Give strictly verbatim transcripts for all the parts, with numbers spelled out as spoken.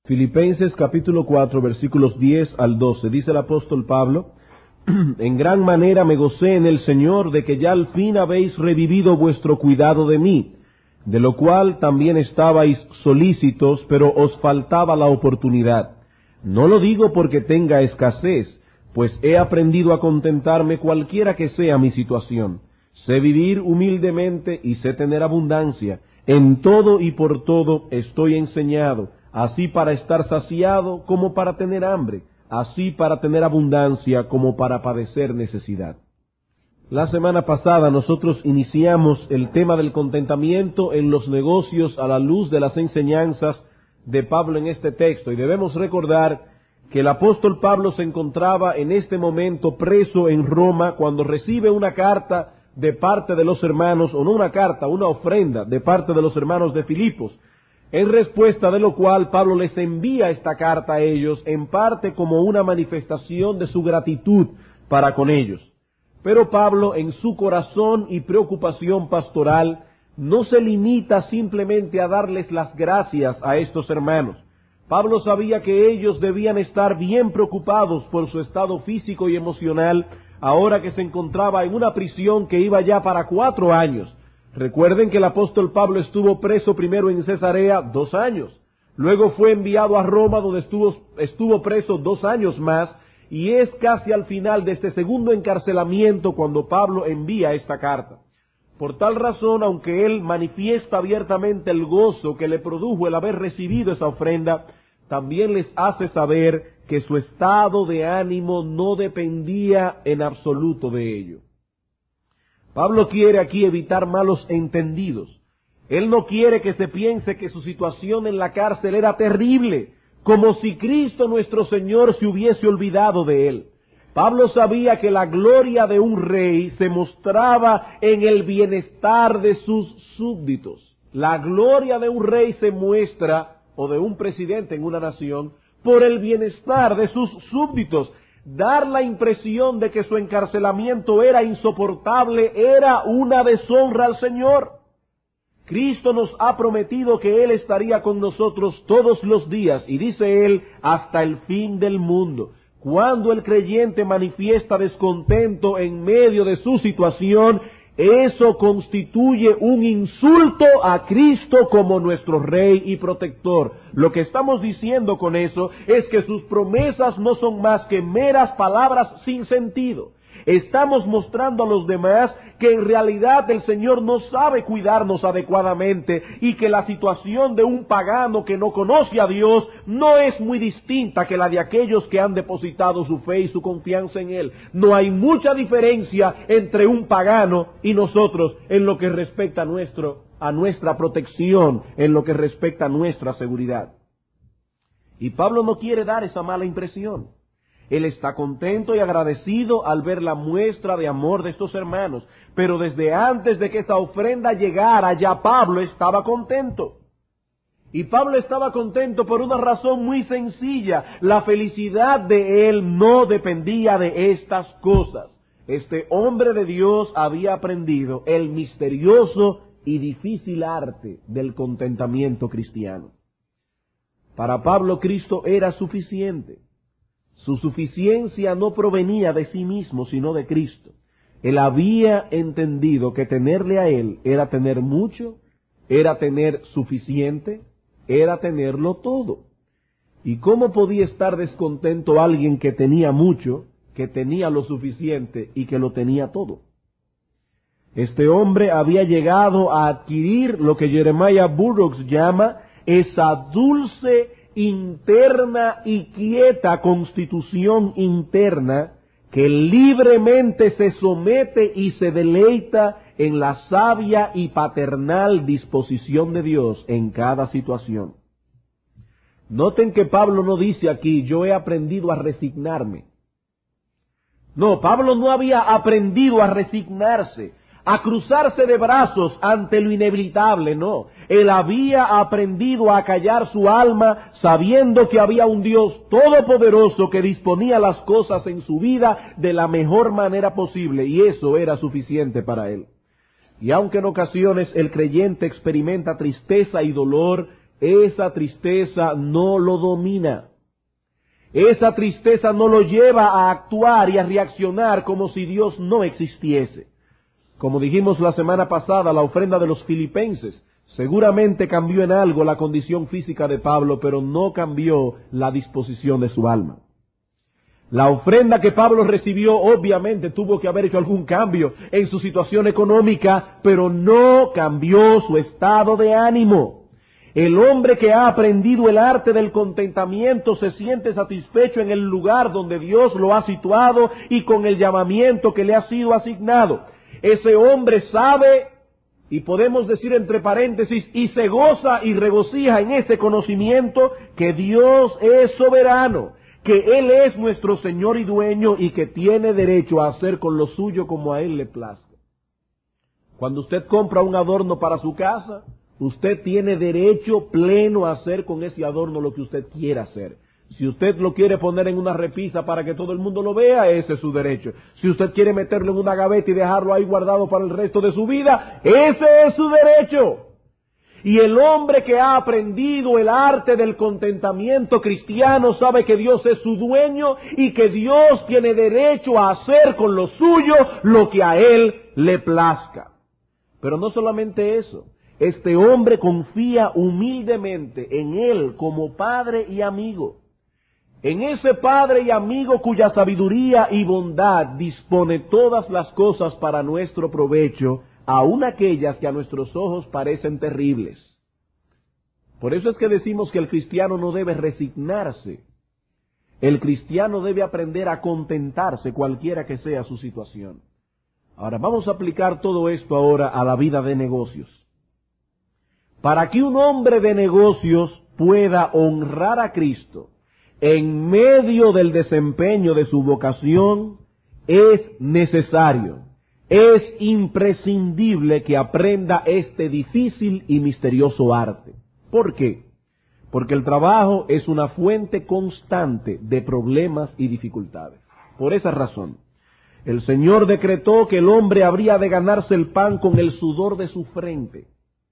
Filipenses capítulo cuatro, versículos diez al doce. Dice el apóstol Pablo: En gran manera me gocé en el Señor de que ya al fin habéis revivido vuestro cuidado de mí, de lo cual también estabais solícitos, pero os faltaba la oportunidad. No lo digo porque tenga escasez, pues he aprendido a contentarme cualquiera que sea mi situación. Sé vivir humildemente y sé tener abundancia. En todo y por todo estoy enseñado, así para estar saciado como para tener hambre, así para tener abundancia como para padecer necesidad. La semana pasada nosotros iniciamos el tema del contentamiento en los negocios a la luz de las enseñanzas de Pablo en este texto, y debemos recordar que el apóstol Pablo se encontraba en este momento preso en Roma cuando recibe una carta de parte de los hermanos, o no una carta, una ofrenda de parte de los hermanos de Filipos, en respuesta de lo cual Pablo les envía esta carta a ellos, en parte como una manifestación de su gratitud para con ellos. Pero Pablo, en su corazón y preocupación pastoral, no se limita simplemente a darles las gracias a estos hermanos. Pablo sabía que ellos debían estar bien preocupados por su estado físico y emocional, ahora que se encontraba en una prisión que iba ya para cuatro años. Recuerden que el apóstol Pablo estuvo preso primero en Cesarea dos años, luego fue enviado a Roma, donde estuvo, estuvo preso dos años más, y es casi al final de este segundo encarcelamiento cuando Pablo envía esta carta. Por tal razón, aunque él manifiesta abiertamente el gozo que le produjo el haber recibido esa ofrenda, también les hace saber que su estado de ánimo no dependía en absoluto de ello. Pablo quiere aquí evitar malos entendidos. Él no quiere que se piense que su situación en la cárcel era terrible, como si Cristo nuestro Señor se hubiese olvidado de él. Pablo sabía que la gloria de un rey se mostraba en el bienestar de sus súbditos. La gloria de un rey se muestra, o de un presidente en una nación, por el bienestar de sus súbditos. Dar la impresión de que su encarcelamiento era insoportable era una deshonra al Señor. Cristo nos ha prometido que Él estaría con nosotros todos los días, y dice Él, hasta el fin del mundo. Cuando el creyente manifiesta descontento en medio de su situación, eso constituye un insulto a Cristo como nuestro Rey y Protector. Lo que estamos diciendo con eso es que sus promesas no son más que meras palabras sin sentido. Estamos mostrando a los demás que en realidad el Señor no sabe cuidarnos adecuadamente y que la situación de un pagano que no conoce a Dios no es muy distinta que la de aquellos que han depositado su fe y su confianza en Él. No hay mucha diferencia entre un pagano y nosotros en lo que respecta a, nuestro, a nuestra protección, en lo que respecta a nuestra seguridad. Y Pablo no quiere dar esa mala impresión. Él está contento y agradecido al ver la muestra de amor de estos hermanos, pero desde antes de que esa ofrenda llegara, ya Pablo estaba contento. Y Pablo estaba contento por una razón muy sencilla: la felicidad de él no dependía de estas cosas. Este hombre de Dios había aprendido el misterioso y difícil arte del contentamiento cristiano. Para Pablo, Cristo era suficiente. Su suficiencia no provenía de sí mismo, sino de Cristo. Él había entendido que tenerle a Él era tener mucho, era tener suficiente, era tenerlo todo. ¿Y cómo podía estar descontento alguien que tenía mucho, que tenía lo suficiente y que lo tenía todo? Este hombre había llegado a adquirir lo que Jeremiah Burroughs llama esa dulce interna y quieta constitución interna que libremente se somete y se deleita en la sabia y paternal disposición de Dios en cada situación. Noten que Pablo no dice aquí, yo he aprendido a resignarme. No, Pablo no había aprendido a resignarse, a cruzarse de brazos ante lo inevitable, no. Él había aprendido a callar su alma sabiendo que había un Dios todopoderoso que disponía las cosas en su vida de la mejor manera posible, y eso era suficiente para él. Y aunque en ocasiones el creyente experimenta tristeza y dolor, esa tristeza no lo domina. Esa tristeza no lo lleva a actuar y a reaccionar como si Dios no existiese. Como dijimos la semana pasada, la ofrenda de los filipenses seguramente cambió en algo la condición física de Pablo, pero no cambió la disposición de su alma. La ofrenda que Pablo recibió obviamente tuvo que haber hecho algún cambio en su situación económica, pero no cambió su estado de ánimo. El hombre que ha aprendido el arte del contentamiento se siente satisfecho en el lugar donde Dios lo ha situado y con el llamamiento que le ha sido asignado. Ese hombre sabe, y podemos decir entre paréntesis, y se goza y regocija en ese conocimiento que Dios es soberano, que Él es nuestro Señor y dueño y que tiene derecho a hacer con lo suyo como a Él le plazca. Cuando usted compra un adorno para su casa, usted tiene derecho pleno a hacer con ese adorno lo que usted quiera hacer. Si usted lo quiere poner en una repisa para que todo el mundo lo vea, ese es su derecho. Si usted quiere meterlo en una gaveta y dejarlo ahí guardado para el resto de su vida, ese es su derecho. Y el hombre que ha aprendido el arte del contentamiento cristiano sabe que Dios es su dueño y que Dios tiene derecho a hacer con lo suyo lo que a él le plazca. Pero no solamente eso. Este hombre confía humildemente en Él como Padre y amigo. En ese Padre y amigo cuya sabiduría y bondad dispone todas las cosas para nuestro provecho, aun aquellas que a nuestros ojos parecen terribles. Por eso es que decimos que el cristiano no debe resignarse. El cristiano debe aprender a contentarse cualquiera que sea su situación. Ahora vamos a aplicar todo esto ahora a la vida de negocios. Para que un hombre de negocios pueda honrar a Cristo en medio del desempeño de su vocación, es necesario, es imprescindible que aprenda este difícil y misterioso arte. ¿Por qué? Porque el trabajo es una fuente constante de problemas y dificultades. Por esa razón, el Señor decretó que el hombre habría de ganarse el pan con el sudor de su frente.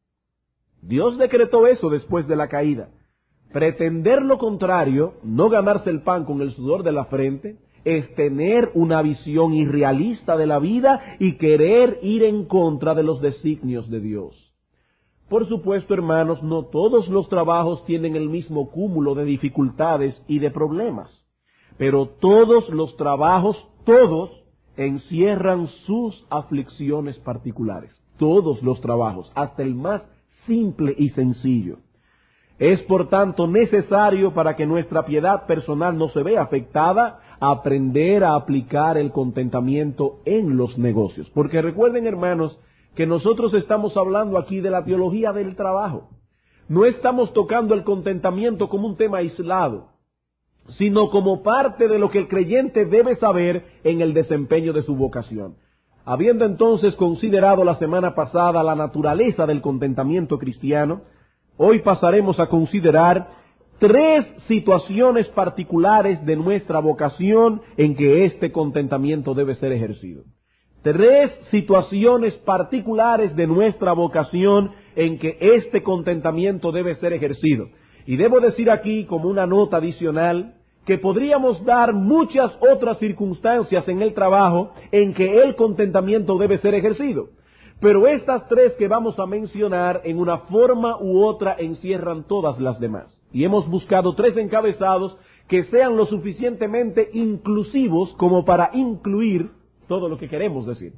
Dios decretó eso después de la caída. Pretender lo contrario, no ganarse el pan con el sudor de la frente, es tener una visión irrealista de la vida y querer ir en contra de los designios de Dios. Por supuesto, hermanos, no todos los trabajos tienen el mismo cúmulo de dificultades y de problemas, pero todos los trabajos, todos, encierran sus aflicciones particulares. Todos los trabajos, hasta el más simple y sencillo. Es por tanto necesario, para que nuestra piedad personal no se vea afectada, aprender a aplicar el contentamiento en los negocios. Porque recuerden, hermanos, que nosotros estamos hablando aquí de la teología del trabajo. No estamos tocando el contentamiento como un tema aislado, sino como parte de lo que el creyente debe saber en el desempeño de su vocación. Habiendo entonces considerado la semana pasada la naturaleza del contentamiento cristiano, hoy pasaremos a considerar tres situaciones particulares de nuestra vocación en que este contentamiento debe ser ejercido. Tres situaciones particulares de nuestra vocación en que este contentamiento debe ser ejercido. Y debo decir aquí, como una nota adicional, que podríamos dar muchas otras circunstancias en el trabajo en que el contentamiento debe ser ejercido. Pero estas tres que vamos a mencionar, en una forma u otra, encierran todas las demás. Y hemos buscado tres encabezados que sean lo suficientemente inclusivos como para incluir todo lo que queremos decir.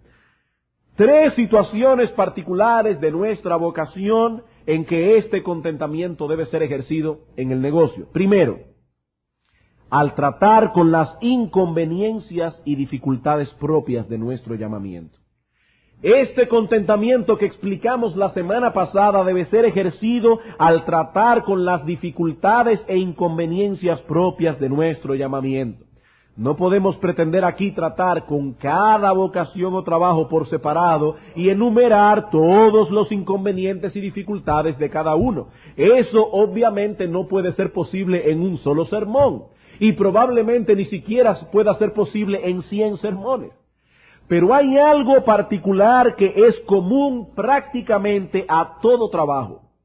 Tres situaciones particulares de nuestra vocación en que este contentamiento debe ser ejercido en el negocio. Primero, al tratar con las inconveniencias y dificultades propias de nuestro llamamiento. Este contentamiento que explicamos la semana pasada debe ser ejercido al tratar con las dificultades e inconveniencias propias de nuestro llamamiento. No podemos pretender aquí tratar con cada vocación o trabajo por separado y enumerar todos los inconvenientes y dificultades de cada uno. Eso obviamente no puede ser posible en un solo sermón y probablemente ni siquiera pueda ser posible en cien sermones. Pero hay algo particular que es común prácticamente a todo trabajo.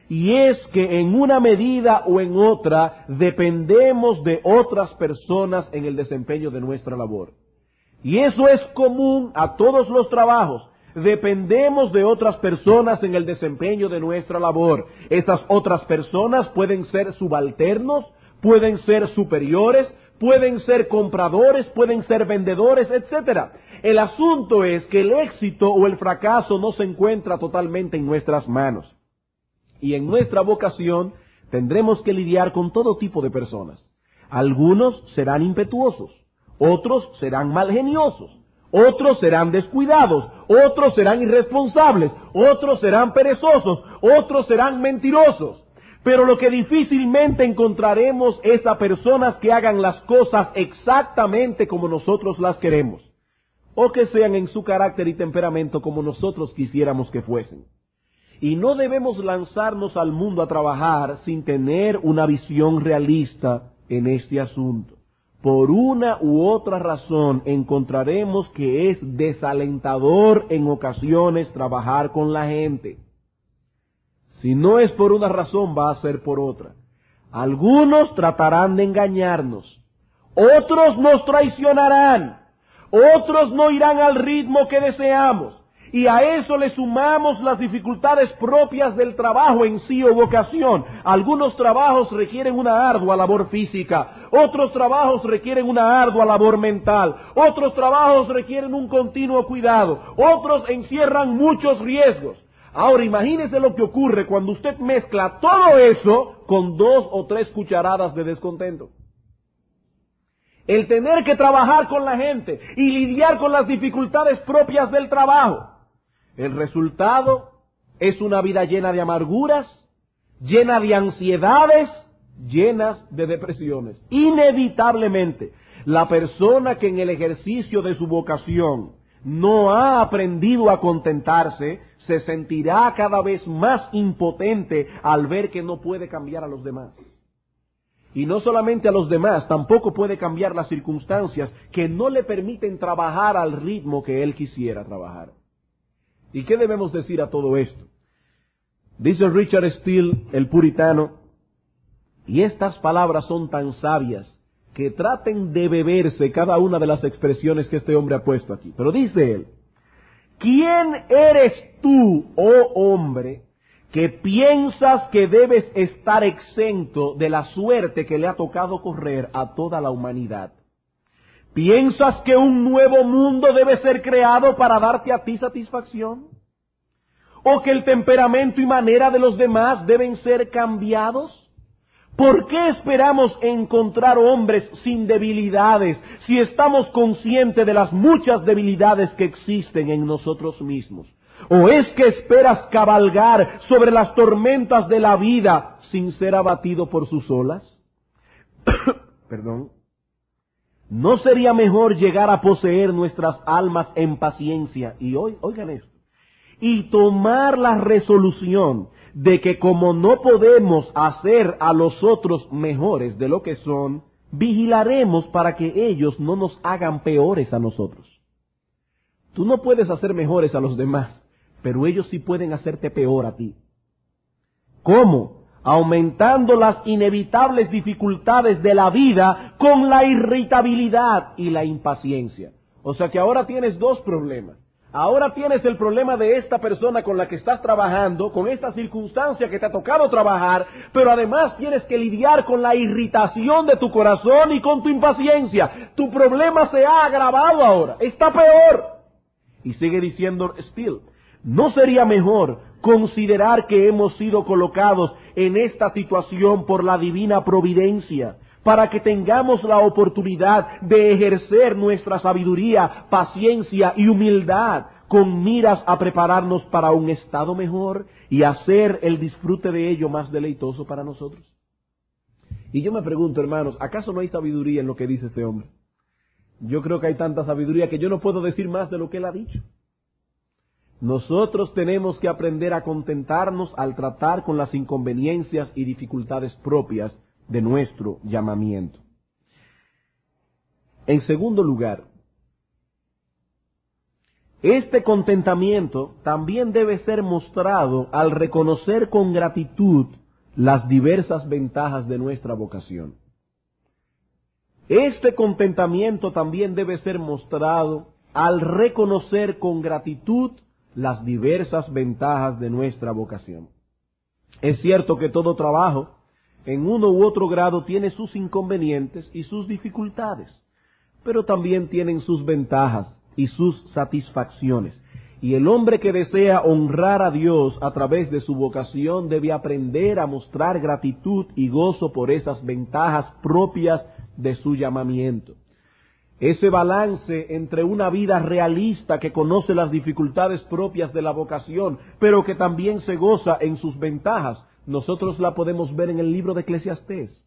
y es que en una medida o en otra dependemos de otras personas en el desempeño de nuestra labor. Y eso es común a todos los trabajos. Dependemos de otras personas en el desempeño de nuestra labor. Esas otras personas pueden ser subalternos, pueden ser superiores, pueden ser compradores, pueden ser vendedores, etcétera. El asunto es que el éxito o el fracaso no se encuentra totalmente en nuestras manos. Y en nuestra vocación tendremos que lidiar con todo tipo de personas. Algunos serán impetuosos, otros serán malgeniosos, otros serán descuidados, otros serán irresponsables, otros serán perezosos, otros serán mentirosos. Pero lo que difícilmente encontraremos es a personas que hagan las cosas exactamente como nosotros las queremos, o que sean en su carácter y temperamento como nosotros quisiéramos que fuesen. Y no debemos lanzarnos al mundo a trabajar sin tener una visión realista en este asunto. Por una u otra razón encontraremos que es desalentador en ocasiones trabajar con la gente. Si no es por una razón, va a ser por otra. Algunos tratarán de engañarnos, otros nos traicionarán, otros no irán al ritmo que deseamos. Y a eso le sumamos las dificultades propias del trabajo en sí o vocación. Algunos trabajos requieren una ardua labor física, otros trabajos requieren una ardua labor mental, otros trabajos requieren un continuo cuidado, otros encierran muchos riesgos. Ahora imagínese lo que ocurre cuando usted mezcla todo eso con dos o tres cucharadas de descontento. El tener que trabajar con la gente y lidiar con las dificultades propias del trabajo. El resultado es una vida llena de amarguras, llena de ansiedades, llenas de depresiones. Inevitablemente, la persona que en el ejercicio de su vocación no ha aprendido a contentarse, se sentirá cada vez más impotente al ver que no puede cambiar a los demás. Y no solamente a los demás, tampoco puede cambiar las circunstancias que no le permiten trabajar al ritmo que él quisiera trabajar. ¿Y qué debemos decir a todo esto? Dice Richard Steele, el puritano, y estas palabras son tan sabias que traten de beberse cada una de las expresiones que este hombre ha puesto aquí. Pero dice él, ¿quién eres tú, oh hombre, que piensas que debes estar exento de la suerte que le ha tocado correr a toda la humanidad? ¿Piensas que un nuevo mundo debe ser creado para darte a ti satisfacción? ¿O que el temperamento y manera de los demás deben ser cambiados? ¿Por qué esperamos encontrar hombres sin debilidades si estamos conscientes de las muchas debilidades que existen en nosotros mismos? ¿O es que esperas cabalgar sobre las tormentas de la vida sin ser abatido por sus olas? Perdón. ¿No sería mejor llegar a poseer nuestras almas en paciencia? Y oigan esto. Y tomar la resolución de que como no podemos hacer a los otros mejores de lo que son, vigilaremos para que ellos no nos hagan peores a nosotros. Tú no puedes hacer mejores a los demás, pero ellos sí pueden hacerte peor a ti. ¿Cómo? Aumentando las inevitables dificultades de la vida con la irritabilidad y la impaciencia. O sea que ahora tienes dos problemas. Ahora tienes el problema de esta persona con la que estás trabajando, con esta circunstancia que te ha tocado trabajar, pero además tienes que lidiar con la irritación de tu corazón y con tu impaciencia. Tu problema se ha agravado ahora, está peor. Y sigue diciendo Steele, ¿no sería mejor considerar que hemos sido colocados en esta situación por la divina providencia, para que tengamos la oportunidad de ejercer nuestra sabiduría, paciencia y humildad, con miras a prepararnos para un estado mejor y hacer el disfrute de ello más deleitoso para nosotros? Y yo me pregunto, hermanos, ¿acaso no hay sabiduría en lo que dice ese hombre? Yo creo que hay tanta sabiduría que yo no puedo decir más de lo que él ha dicho. Nosotros tenemos que aprender a contentarnos al tratar con las inconveniencias y dificultades propias de nuestro llamamiento. En segundo lugar, Este contentamiento también debe ser mostrado al reconocer con gratitud las diversas ventajas de nuestra vocación. Este contentamiento también debe ser mostrado al reconocer con gratitud las diversas ventajas de nuestra vocación. Es cierto que todo trabajo, en uno u otro grado, tiene sus inconvenientes y sus dificultades, pero también tienen sus ventajas y sus satisfacciones. Y el hombre que desea honrar a Dios a través de su vocación debe aprender a mostrar gratitud y gozo por esas ventajas propias de su llamamiento. Ese balance entre una vida realista que conoce las dificultades propias de la vocación, pero que también se goza en sus ventajas, nosotros la podemos ver en el libro de Eclesiastés.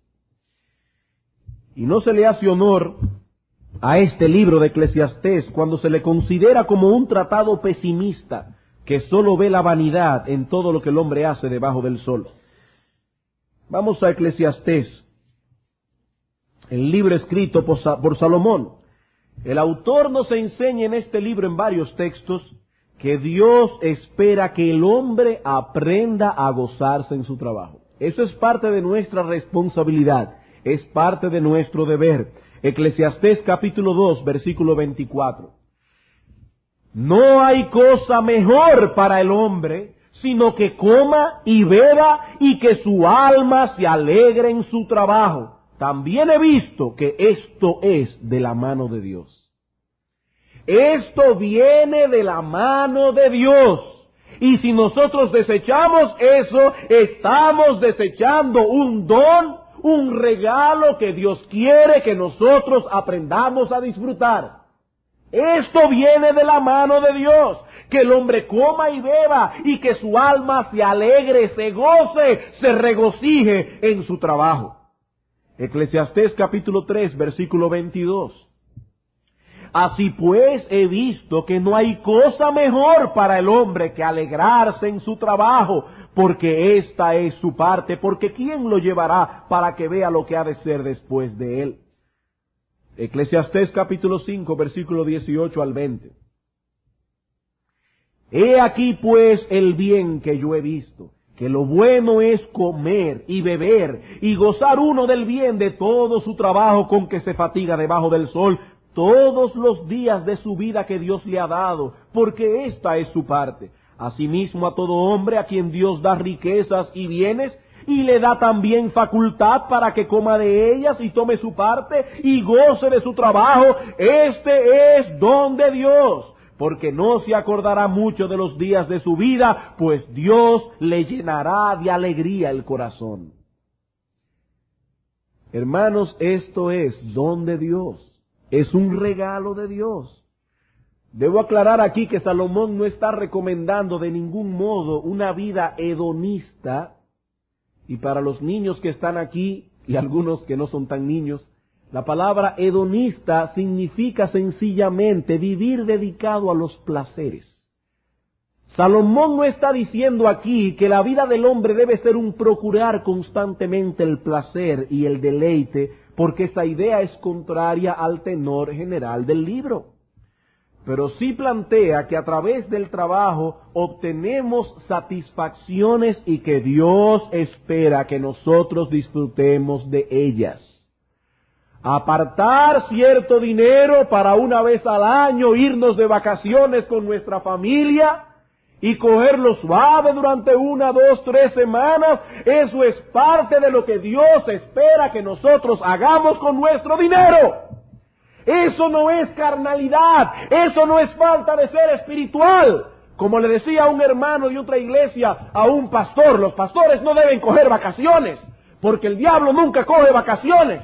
Y no se le hace honor a este libro de Eclesiastés cuando se le considera como un tratado pesimista que solo ve la vanidad en todo lo que el hombre hace debajo del sol. Vamos a Eclesiastés, el libro escrito por Salomón. El autor nos enseña en este libro, en varios textos, que Dios espera que el hombre aprenda a gozarse en su trabajo. Eso es parte de nuestra responsabilidad, es parte de nuestro deber. Eclesiastés capítulo dos, versículo veinticuatro. No hay cosa mejor para el hombre, sino que coma y beba y que su alma se alegre en su trabajo. También he visto que esto es de la mano de Dios. Esto viene de la mano de Dios. Y si nosotros desechamos eso, estamos desechando un don, un regalo que Dios quiere que nosotros aprendamos a disfrutar. Esto viene de la mano de Dios. Que el hombre coma y beba y que su alma se alegre, se goce, se regocije en su trabajo. Eclesiastés capítulo tres, versículo veintidós. Así pues he visto que no hay cosa mejor para el hombre que alegrarse en su trabajo, porque esta es su parte, porque ¿quién lo llevará para que vea lo que ha de ser después de él? Eclesiastés capítulo cinco, versículo dieciocho al veinte. He aquí pues el bien que yo he visto, que lo bueno es comer y beber y gozar uno del bien de todo su trabajo con que se fatiga debajo del sol todos los días de su vida que Dios le ha dado, porque esta es su parte. Asimismo a todo hombre a quien Dios da riquezas y bienes, y le da también facultad para que coma de ellas y tome su parte y goce de su trabajo, este es don de Dios, porque no se acordará mucho de los días de su vida, pues Dios le llenará de alegría el corazón. Hermanos, esto es don de Dios, es un regalo de Dios. Debo aclarar aquí que Salomón no está recomendando de ningún modo una vida hedonista, y para los niños que están aquí, y algunos que no son tan niños, la palabra hedonista significa sencillamente vivir dedicado a los placeres. Salomón no está diciendo aquí que la vida del hombre debe ser un procurar constantemente el placer y el deleite, porque esa idea es contraria al tenor general del libro. Pero sí plantea que a través del trabajo obtenemos satisfacciones y que Dios espera que nosotros disfrutemos de ellas. Apartar cierto dinero para una vez al año irnos de vacaciones con nuestra familia y cogerlo suave durante una, dos, tres semanas, eso es parte de lo que Dios espera que nosotros hagamos con nuestro dinero. Eso no es carnalidad, eso no es falta de ser espiritual. Como le decía a un hermano de otra iglesia, a un pastor, los pastores no deben coger vacaciones, porque el diablo nunca coge vacaciones.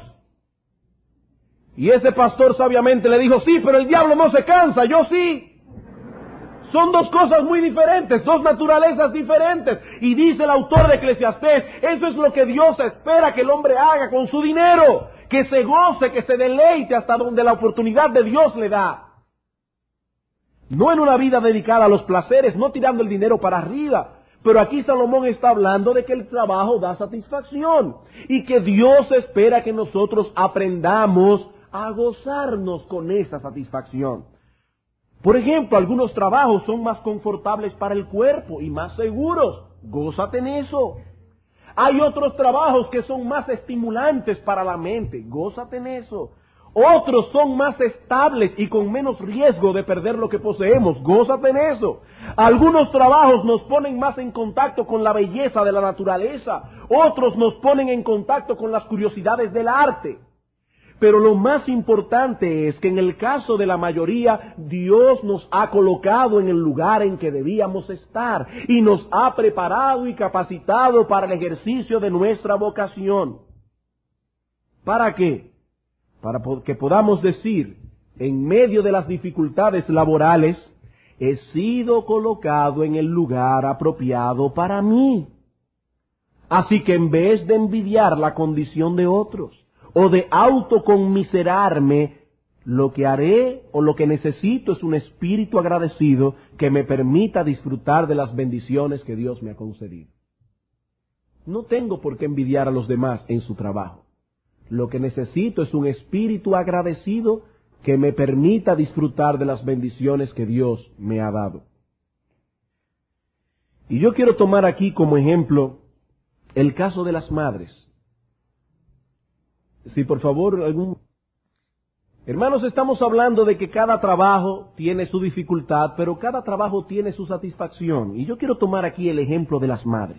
Y ese pastor sabiamente le dijo, sí, pero el diablo no se cansa, yo sí. Son dos cosas muy diferentes, dos naturalezas diferentes. Y dice el autor de Eclesiastés, eso es lo que Dios espera que el hombre haga con su dinero, que se goce, que se deleite hasta donde la oportunidad de Dios le da. No en una vida dedicada a los placeres, no tirando el dinero para arriba. Pero aquí Salomón está hablando de que el trabajo da satisfacción y que Dios espera que nosotros aprendamos a gozarnos con esa satisfacción. Por ejemplo, algunos trabajos son más confortables para el cuerpo y más seguros. Gózate en eso. Hay otros trabajos que son más estimulantes para la mente. Gózate en eso. Otros son más estables y con menos riesgo de perder lo que poseemos. Gózate en eso. Algunos trabajos nos ponen más en contacto con la belleza de la naturaleza. Otros nos ponen en contacto con las curiosidades del arte. Pero lo más importante es que en el caso de la mayoría, Dios nos ha colocado en el lugar en que debíamos estar y nos ha preparado y capacitado para el ejercicio de nuestra vocación. ¿Para qué? Para que podamos decir, en medio de las dificultades laborales, he sido colocado en el lugar apropiado para mí. Así que en vez de envidiar la condición de otros, o de autoconmiserarme, lo que haré o lo que necesito es un espíritu agradecido que me permita disfrutar de las bendiciones que Dios me ha concedido. No tengo por qué envidiar a los demás en su trabajo. Lo que necesito es un espíritu agradecido que me permita disfrutar de las bendiciones que Dios me ha dado. Y yo quiero tomar aquí como ejemplo el caso de las madres. Sí, por favor, algún... Hermanos, estamos hablando de que cada trabajo tiene su dificultad, pero cada trabajo tiene su satisfacción. Y yo quiero tomar aquí el ejemplo de las madres.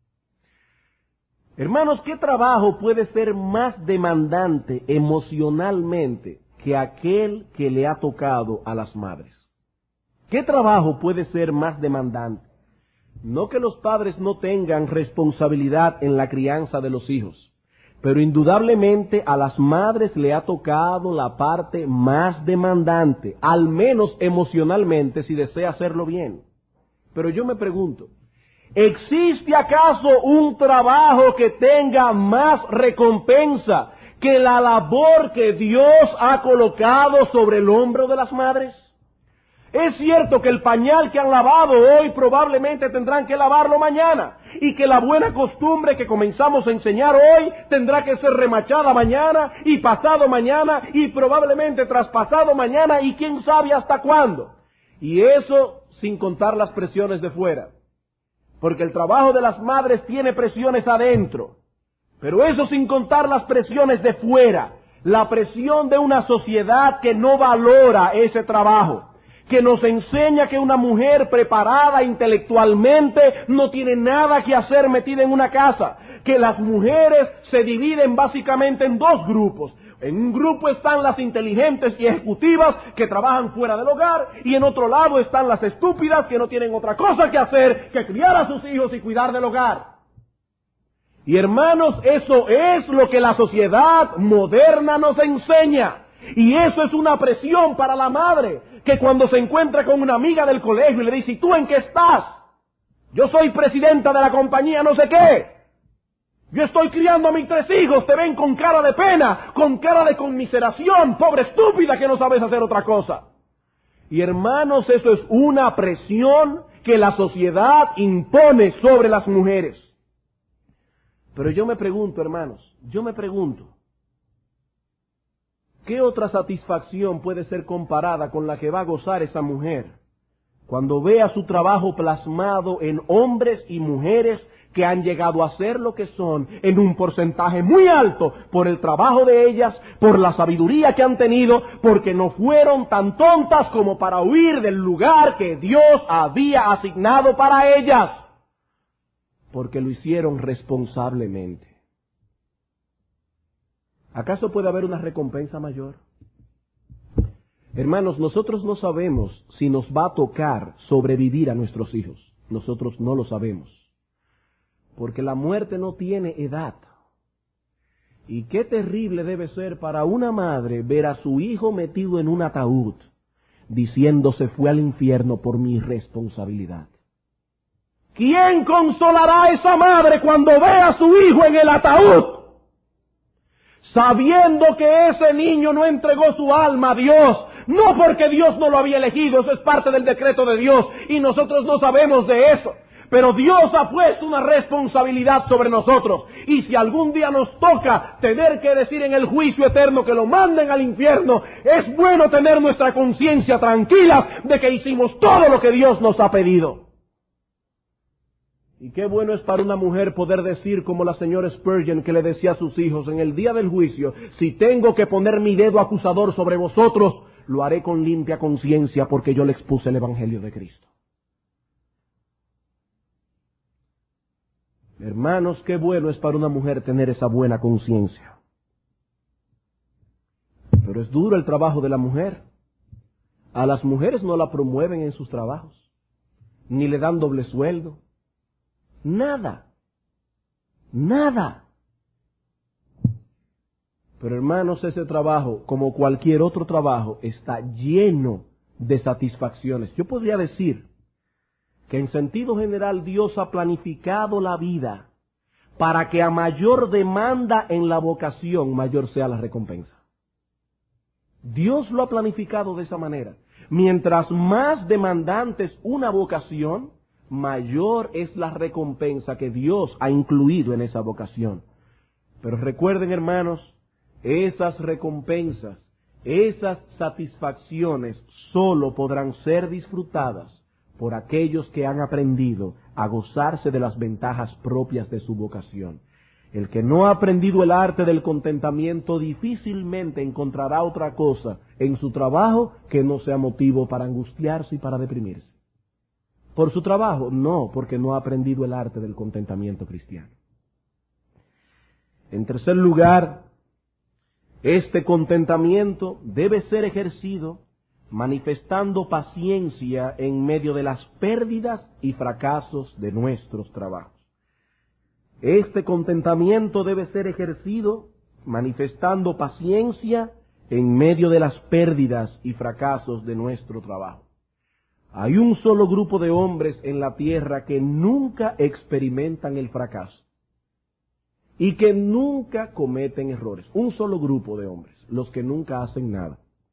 Hermanos, ¿qué trabajo puede ser más demandante emocionalmente que aquel que le ha tocado a las madres? ¿Qué trabajo puede ser más demandante? No que los padres no tengan responsabilidad en la crianza de los hijos, pero indudablemente a las madres le ha tocado la parte más demandante, al menos emocionalmente, si desea hacerlo bien. Pero yo me pregunto, ¿existe acaso un trabajo que tenga más recompensa que la labor que Dios ha colocado sobre el hombro de las madres? Es cierto que el pañal que han lavado hoy probablemente tendrán que lavarlo mañana, y que la buena costumbre que comenzamos a enseñar hoy tendrá que ser remachada mañana, y pasado mañana, y probablemente traspasado mañana, y quién sabe hasta cuándo. Y eso sin contar las presiones de fuera. Porque el trabajo de las madres tiene presiones adentro. Pero eso sin contar las presiones de fuera. La presión de una sociedad que no valora ese trabajo. Que nos enseña que una mujer preparada intelectualmente no tiene nada que hacer metida en una casa. Que las mujeres se dividen básicamente en dos grupos. En un grupo están las inteligentes y ejecutivas que trabajan fuera del hogar, y en otro lado están las estúpidas que no tienen otra cosa que hacer que criar a sus hijos y cuidar del hogar. Y hermanos, eso es lo que la sociedad moderna nos enseña. Y eso es una presión para la madre, que cuando se encuentra con una amiga del colegio y le dice, ¿y tú en qué estás? Yo soy presidenta de la compañía no sé qué. Yo estoy criando a mis tres hijos, te ven con cara de pena, con cara de conmiseración, pobre estúpida que no sabes hacer otra cosa. Y hermanos, eso es una presión que la sociedad impone sobre las mujeres. Pero yo me pregunto, hermanos, yo me pregunto, ¿qué otra satisfacción puede ser comparada con la que va a gozar esa mujer cuando vea su trabajo plasmado en hombres y mujeres que han llegado a ser lo que son en un porcentaje muy alto por el trabajo de ellas, por la sabiduría que han tenido, porque no fueron tan tontas como para huir del lugar que Dios había asignado para ellas, porque lo hicieron responsablemente? ¿Acaso puede haber una recompensa mayor? Hermanos, nosotros no sabemos si nos va a tocar sobrevivir a nuestros hijos. Nosotros no lo sabemos. Porque la muerte no tiene edad. Y qué terrible debe ser para una madre ver a su hijo metido en un ataúd, diciendo se fue al infierno por mi irresponsabilidad. ¿Quién consolará a esa madre cuando vea a su hijo en el ataúd, sabiendo que ese niño no entregó su alma a Dios? No porque Dios no lo había elegido, eso es parte del decreto de Dios, y nosotros no sabemos de eso. Pero Dios ha puesto una responsabilidad sobre nosotros. Y si algún día nos toca tener que decir en el juicio eterno que lo manden al infierno, es bueno tener nuestra conciencia tranquila de que hicimos todo lo que Dios nos ha pedido. Y qué bueno es para una mujer poder decir como la señora Spurgeon, que le decía a sus hijos en el día del juicio: si tengo que poner mi dedo acusador sobre vosotros, lo haré con limpia conciencia, porque yo le expuse el Evangelio de Cristo. Hermanos, qué bueno es para una mujer tener esa buena conciencia. Pero es duro el trabajo de la mujer. A las mujeres no la promueven en sus trabajos, ni le dan doble sueldo. Nada. Nada. Pero hermanos, ese trabajo, como cualquier otro trabajo, está lleno de satisfacciones. Yo podría decir que en sentido general Dios ha planificado la vida para que a mayor demanda en la vocación, mayor sea la recompensa. Dios lo ha planificado de esa manera. Mientras más demandante es una vocación, mayor es la recompensa que Dios ha incluido en esa vocación. Pero recuerden, hermanos, esas recompensas, esas satisfacciones solo podrán ser disfrutadas por aquellos que han aprendido a gozarse de las ventajas propias de su vocación. El que no ha aprendido el arte del contentamiento difícilmente encontrará otra cosa en su trabajo que no sea motivo para angustiarse y para deprimirse. ¿Por su trabajo? No, porque no ha aprendido el arte del contentamiento cristiano. En tercer lugar, este contentamiento debe ser ejercido manifestando paciencia en medio de las pérdidas y fracasos de nuestros trabajos. Este contentamiento debe ser ejercido manifestando paciencia en medio de las pérdidas y fracasos de nuestro trabajo. Hay un solo grupo de hombres en la tierra que nunca experimentan el fracaso y que nunca cometen errores. Un solo grupo de hombres, los que nunca hacen nada.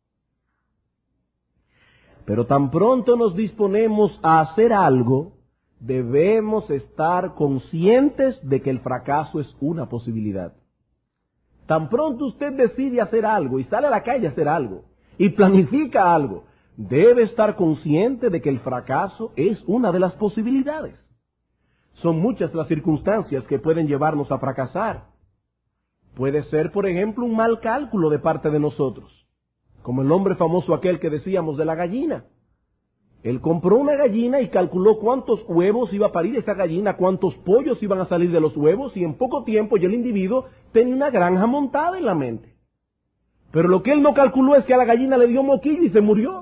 Pero tan pronto nos disponemos a hacer algo, debemos estar conscientes de que el fracaso es una posibilidad. Tan pronto usted decide hacer algo y sale a la calle a hacer algo y planifica algo, debe estar consciente de que el fracaso es una de las posibilidades. Son muchas las circunstancias que pueden llevarnos a fracasar. Puede ser, por ejemplo, un mal cálculo de parte de nosotros, como el hombre famoso aquel que decíamos de la gallina. Él compró una gallina y calculó cuántos huevos iba a parir esa gallina, cuántos pollos iban a salir de los huevos, y en poco tiempo ya el individuo tenía una granja montada en la mente. Pero lo que él no calculó es que a la gallina le dio moquillo y se murió.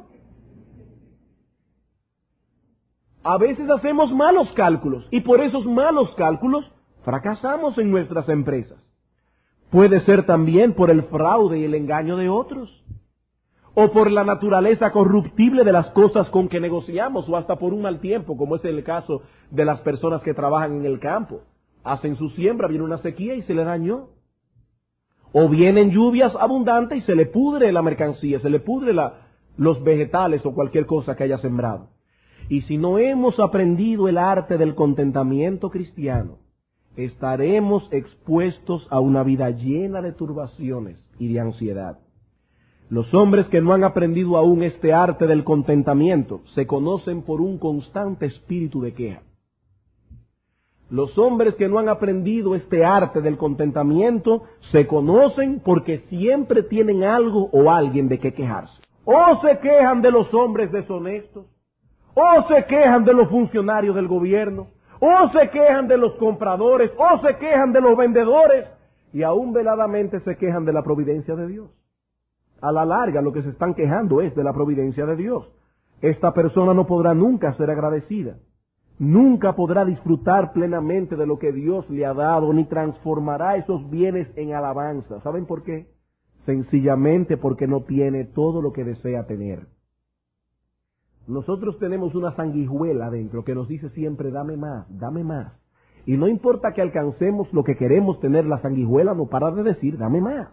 A veces hacemos malos cálculos y por esos malos cálculos fracasamos en nuestras empresas. Puede ser también por el fraude y el engaño de otros, o por la naturaleza corruptible de las cosas con que negociamos, o hasta por un mal tiempo, como es el caso de las personas que trabajan en el campo. Hacen su siembra, viene una sequía y se le dañó. O vienen lluvias abundantes y se le pudre la mercancía, se le pudre la, los vegetales o cualquier cosa que haya sembrado. Y si no hemos aprendido el arte del contentamiento cristiano, estaremos expuestos a una vida llena de turbaciones y de ansiedad. Los hombres que no han aprendido aún este arte del contentamiento se conocen por un constante espíritu de queja. Los hombres que no han aprendido este arte del contentamiento se conocen porque siempre tienen algo o alguien de qué quejarse. O se quejan de los hombres deshonestos, o se quejan de los funcionarios del gobierno, o se quejan de los compradores, o se quejan de los vendedores, y aún veladamente se quejan de la providencia de Dios. A la larga lo que se están quejando es de la providencia de Dios. Esta persona no podrá nunca ser agradecida, nunca podrá disfrutar plenamente de lo que Dios le ha dado, ni transformará esos bienes en alabanza. ¿Saben por qué? Sencillamente porque no tiene todo lo que desea tener. Nosotros tenemos una sanguijuela dentro que nos dice siempre: dame más, dame más. Y no importa que alcancemos lo que queremos tener, la sanguijuela no para de decir: dame más.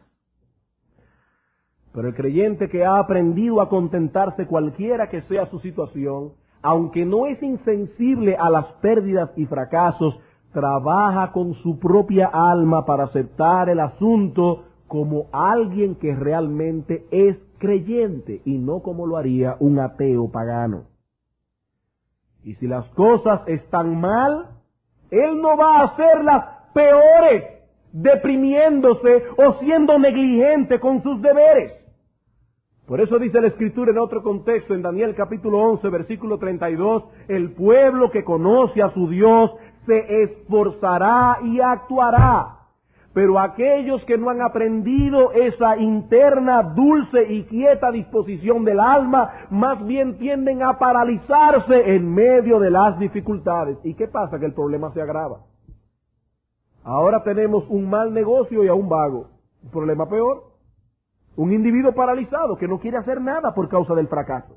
Pero el creyente que ha aprendido a contentarse cualquiera que sea su situación, aunque no es insensible a las pérdidas y fracasos, trabaja con su propia alma para aceptar el asunto como alguien que realmente es creyente y no como lo haría un ateo pagano. Y si las cosas están mal, él no va a hacerlas peores, deprimiéndose o siendo negligente con sus deberes. Por eso dice la Escritura en otro contexto, en Daniel capítulo once, versículo treinta y dos, el pueblo que conoce a su Dios se esforzará y actuará. Pero aquellos que no han aprendido esa interna, dulce y quieta disposición del alma, más bien tienden a paralizarse en medio de las dificultades. ¿Y qué pasa? Que el problema se agrava. Ahora tenemos un mal negocio y a un vago. Un problema peor. Un individuo paralizado que no quiere hacer nada por causa del fracaso.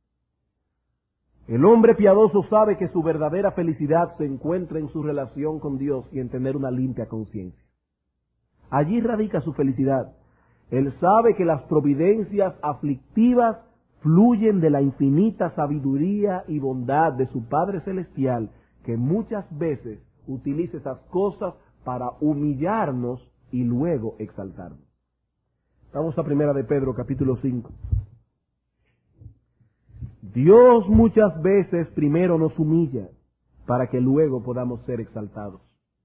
El hombre piadoso sabe que su verdadera felicidad se encuentra en su relación con Dios y en tener una limpia conciencia. Allí radica su felicidad. Él sabe que las providencias aflictivas fluyen de la infinita sabiduría y bondad de su Padre Celestial, que muchas veces utiliza esas cosas para humillarnos y luego exaltarnos. Vamos a Primera de Pedro, capítulo cinco. Dios muchas veces primero nos humilla para que luego podamos ser exaltados.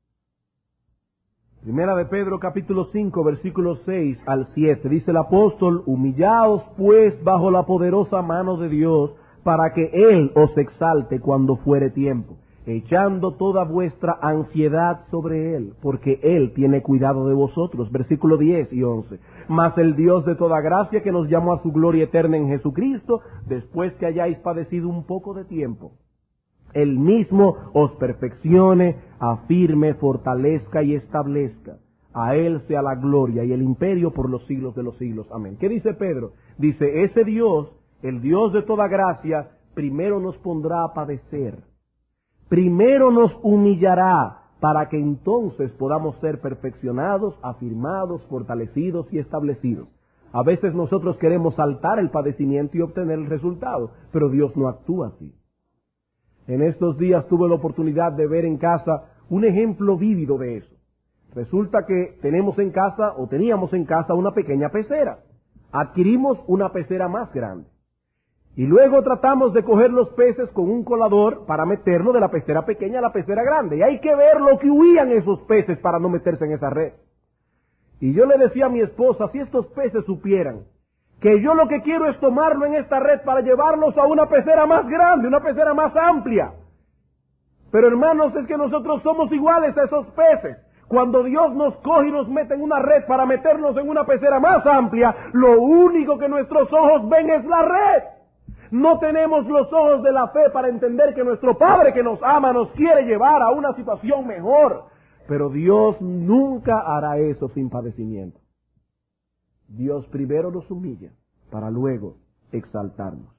Primera de Pedro, capítulo cinco, versículos seis al siete. Dice el apóstol: humillaos pues bajo la poderosa mano de Dios, para que Él os exalte cuando fuere tiempo, echando toda vuestra ansiedad sobre Él, porque Él tiene cuidado de vosotros. Versículo diez y once. Mas el Dios de toda gracia, que nos llamó a su gloria eterna en Jesucristo, después que hayáis padecido un poco de tiempo, Él mismo os perfeccione, afirme, fortalezca y establezca. A Él sea la gloria y el imperio por los siglos de los siglos. Amén. ¿Qué dice Pedro? Dice, ese Dios, el Dios de toda gracia, primero nos pondrá a padecer. Primero nos humillará para que entonces podamos ser perfeccionados, afirmados, fortalecidos y establecidos. A veces nosotros queremos saltar el padecimiento y obtener el resultado, pero Dios no actúa así. En estos días tuve la oportunidad de ver en casa un ejemplo vívido de eso. Resulta que tenemos en casa, o teníamos en casa, una pequeña pecera. Adquirimos una pecera más grande. Y luego tratamos de coger los peces con un colador para meterlo de la pecera pequeña a la pecera grande. Y hay que ver lo que huían esos peces para no meterse en esa red. Y yo le decía a mi esposa, si estos peces supieran que yo lo que quiero es tomarlo en esta red para llevarlos a una pecera más grande, una pecera más amplia. Pero hermanos, es que nosotros somos iguales a esos peces. Cuando Dios nos coge y nos mete en una red para meternos en una pecera más amplia, lo único que nuestros ojos ven es la red. No tenemos los ojos de la fe para entender que nuestro Padre que nos ama nos quiere llevar a una situación mejor. Pero Dios nunca hará eso sin padecimiento. Dios primero nos humilla para luego exaltarnos.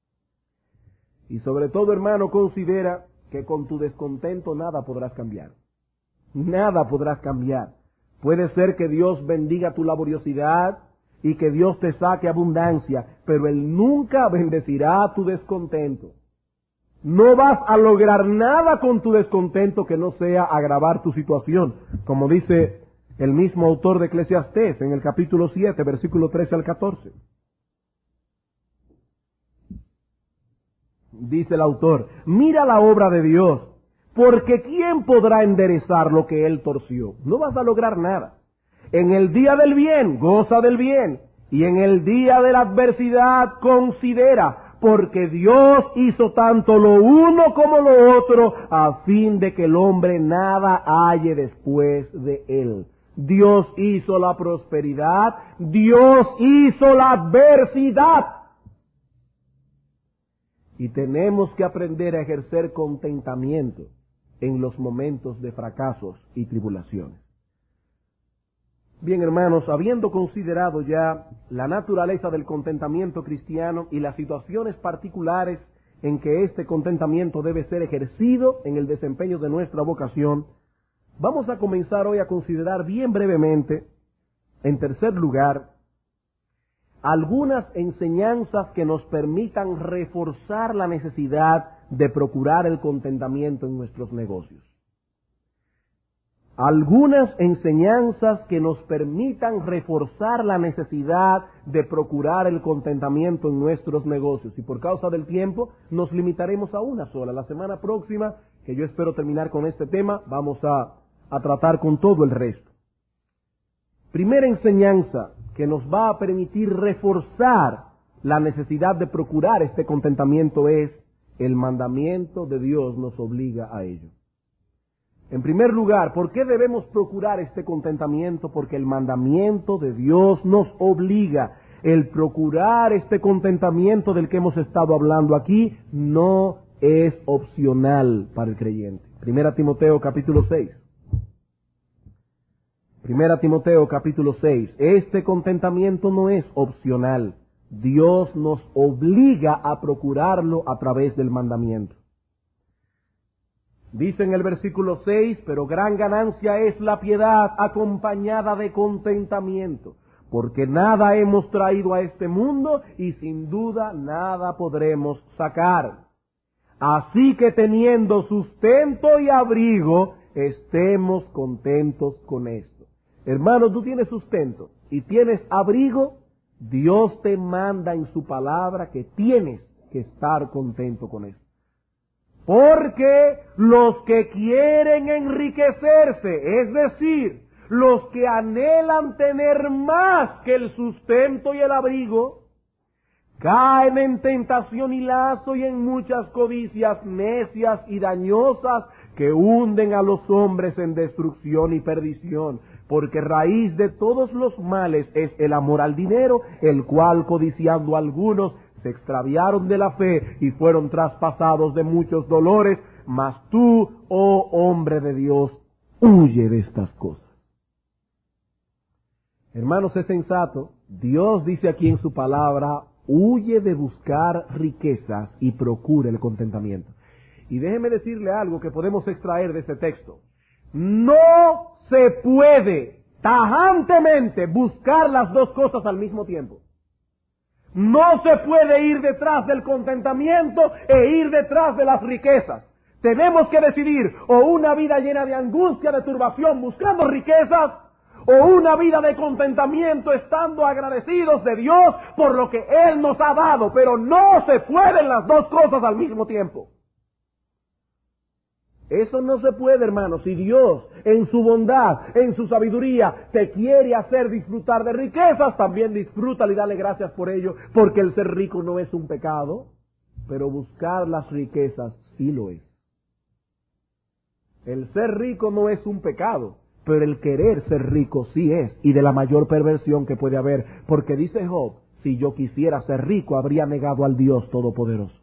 Y sobre todo, hermano, considera que con tu descontento nada podrás cambiar. Nada podrás cambiar. Puede ser que Dios bendiga tu laboriosidad y que Dios te saque abundancia, pero Él nunca bendecirá tu descontento. No vas a lograr nada con tu descontento que no sea agravar tu situación, como dice el mismo autor de Eclesiastés en el capítulo siete, versículo trece al catorce. Dice el autor, mira la obra de Dios, porque ¿quién podrá enderezar lo que Él torció? No vas a lograr nada. En el día del bien, goza del bien, y en el día de la adversidad, considera, porque Dios hizo tanto lo uno como lo otro, a fin de que el hombre nada halle después de él. Dios hizo la prosperidad, Dios hizo la adversidad. Y tenemos que aprender a ejercer contentamiento en los momentos de fracasos y tribulaciones. Bien, hermanos, habiendo considerado ya la naturaleza del contentamiento cristiano y las situaciones particulares en que este contentamiento debe ser ejercido en el desempeño de nuestra vocación, vamos a comenzar hoy a considerar bien brevemente, en tercer lugar, algunas enseñanzas que nos permitan reforzar la necesidad de procurar el contentamiento en nuestros negocios. Algunas enseñanzas que nos permitan reforzar la necesidad de procurar el contentamiento en nuestros negocios. Y por causa del tiempo nos limitaremos a una sola. La semana próxima, que yo espero terminar con este tema, vamos a, a tratar con todo el resto. Primera enseñanza que nos va a permitir reforzar la necesidad de procurar este contentamiento es: el mandamiento de Dios nos obliga a ello. En primer lugar, ¿por qué debemos procurar este contentamiento? Porque el mandamiento de Dios nos obliga. El procurar este contentamiento del que hemos estado hablando aquí no es opcional para el creyente. Primera Timoteo capítulo seis. Primera Timoteo capítulo seis. Este contentamiento no es opcional. Dios nos obliga a procurarlo a través del mandamiento. Dice en el versículo seis: pero gran ganancia es la piedad acompañada de contentamiento, porque nada hemos traído a este mundo y sin duda nada podremos sacar. Así que teniendo sustento y abrigo, estemos contentos con esto. Hermano, tú tienes sustento y tienes abrigo, Dios te manda en su palabra que tienes que estar contento con esto. Porque los que quieren enriquecerse, es decir, los que anhelan tener más que el sustento y el abrigo, caen en tentación y lazo y en muchas codicias necias y dañosas que hunden a los hombres en destrucción y perdición. Porque raíz de todos los males es el amor al dinero, el cual codiciando algunos se extraviaron de la fe y fueron traspasados de muchos dolores. Mas tú, oh hombre de Dios, huye de estas cosas. Hermanos, es sensato. Dios dice aquí en su palabra: huye de buscar riquezas y procura el contentamiento. Y déjeme decirle algo que podemos extraer de ese texto. No se puede tajantemente buscar las dos cosas al mismo tiempo. No se puede ir detrás del contentamiento e ir detrás de las riquezas. Tenemos que decidir o una vida llena de angustia, de turbación, buscando riquezas, o una vida de contentamiento, estando agradecidos de Dios por lo que Él nos ha dado. Pero no se pueden las dos cosas al mismo tiempo. Eso no se puede, hermanos. Si Dios, en su bondad, en su sabiduría, te quiere hacer disfrutar de riquezas, también disfrútale y dale gracias por ello, porque el ser rico no es un pecado, pero buscar las riquezas sí lo es. El ser rico no es un pecado, pero el querer ser rico sí es, y de la mayor perversión que puede haber, porque dice Job: si yo quisiera ser rico, habría negado al Dios Todopoderoso.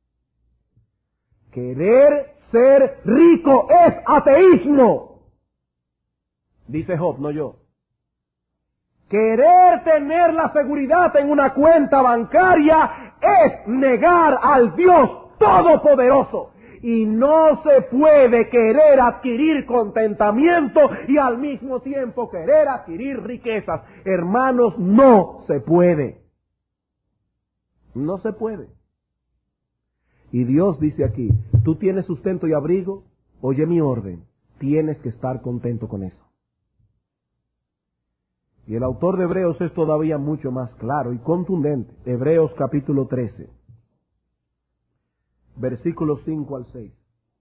Querer ser rico es ateísmo, dice Job, no yo. Querer tener la seguridad en una cuenta bancaria es negar al Dios Todopoderoso. Y no se puede querer adquirir contentamiento y al mismo tiempo querer adquirir riquezas. Hermanos, no se puede. No se puede. Y Dios dice aquí: tú tienes sustento y abrigo, oye mi orden, tienes que estar contento con eso. Y el autor de Hebreos es todavía mucho más claro y contundente. Hebreos capítulo trece, versículos cinco al seis.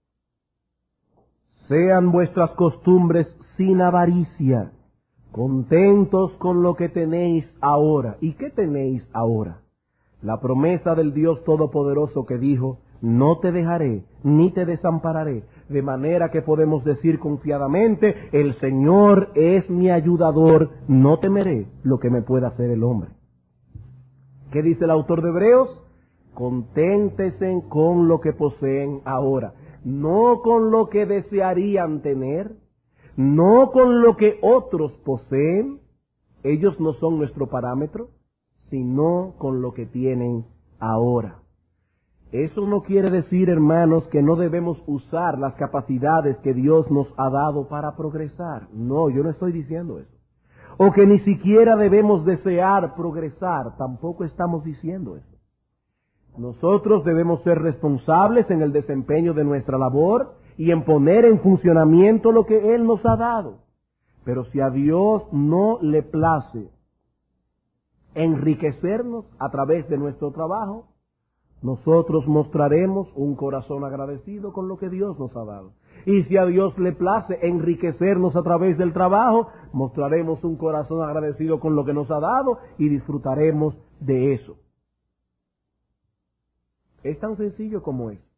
Sean vuestras costumbres sin avaricia, contentos con lo que tenéis ahora. ¿Y qué tenéis ahora? La promesa del Dios Todopoderoso que dijo: no te dejaré ni te desampararé. De manera que podemos decir confiadamente: el Señor es mi ayudador, no temeré lo que me pueda hacer el hombre. ¿Qué dice el autor de Hebreos? Conténtesen con lo que poseen ahora, no con lo que desearían tener, no con lo que otros poseen. Ellos no son nuestro parámetro, sino con lo que tienen ahora. Eso no quiere decir, hermanos, que no debemos usar las capacidades que Dios nos ha dado para progresar. No, yo no estoy diciendo eso. O que ni siquiera debemos desear progresar, tampoco estamos diciendo eso. Nosotros debemos ser responsables en el desempeño de nuestra labor y en poner en funcionamiento lo que Él nos ha dado. Pero si a Dios no le place enriquecernos a través de nuestro trabajo, nosotros mostraremos un corazón agradecido con lo que Dios nos ha dado. Y si a Dios le place enriquecernos a través del trabajo, mostraremos un corazón agradecido con lo que nos ha dado y disfrutaremos de eso. Es tan sencillo como es.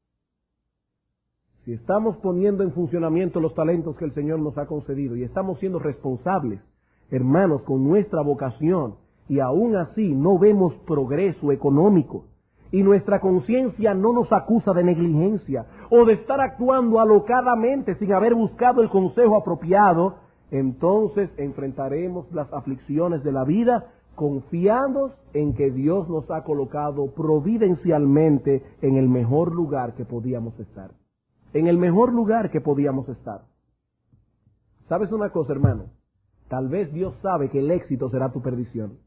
Si estamos poniendo en funcionamiento los talentos que el Señor nos ha concedido y estamos siendo responsables, hermanos, con nuestra vocación, y aún así no vemos progreso económico, y nuestra conciencia no nos acusa de negligencia o de estar actuando alocadamente sin haber buscado el consejo apropiado, entonces enfrentaremos las aflicciones de la vida confiados en que Dios nos ha colocado providencialmente en el mejor lugar que podíamos estar. En el mejor lugar que podíamos estar. ¿Sabes una cosa, hermano? Tal vez Dios sabe que el éxito será tu perdición.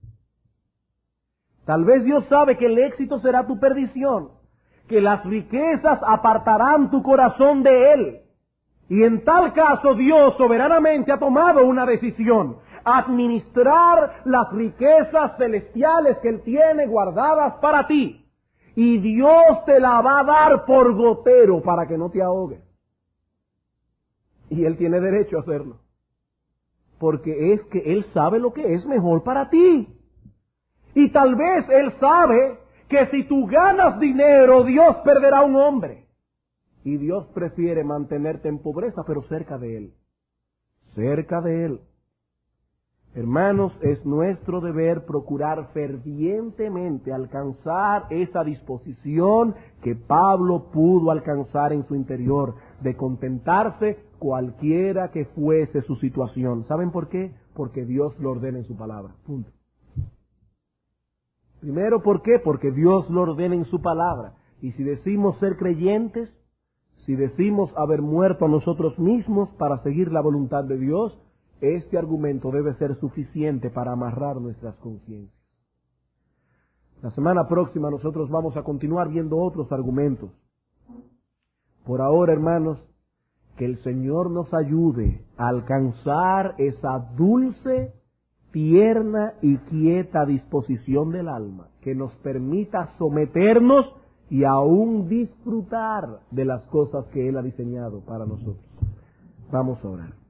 Tal vez Dios sabe que el éxito será tu perdición, que las riquezas apartarán tu corazón de Él. Y en tal caso Dios soberanamente ha tomado una decisión: administrar las riquezas celestiales que Él tiene guardadas para ti. Y Dios te la va a dar por gotero para que no te ahogues. Y Él tiene derecho a hacerlo. Porque es que Él sabe lo que es mejor para ti. Y tal vez Él sabe que si tú ganas dinero, Dios perderá un hombre. Y Dios prefiere mantenerte en pobreza, pero cerca de Él. Cerca de Él. Hermanos, es nuestro deber procurar fervientemente alcanzar esa disposición que Pablo pudo alcanzar en su interior, de contentarse cualquiera que fuese su situación. ¿Saben por qué? Porque Dios lo ordena en su palabra. Punto. Primero, ¿por qué? Porque Dios lo ordena en su palabra. Y si decimos ser creyentes, si decimos haber muerto a nosotros mismos para seguir la voluntad de Dios, este argumento debe ser suficiente para amarrar nuestras conciencias. La semana próxima nosotros vamos a continuar viendo otros argumentos. Por ahora, hermanos, que el Señor nos ayude a alcanzar esa dulce, tierna y quieta disposición del alma, que nos permita someternos y aún disfrutar de las cosas que Él ha diseñado para nosotros. Vamos a orar.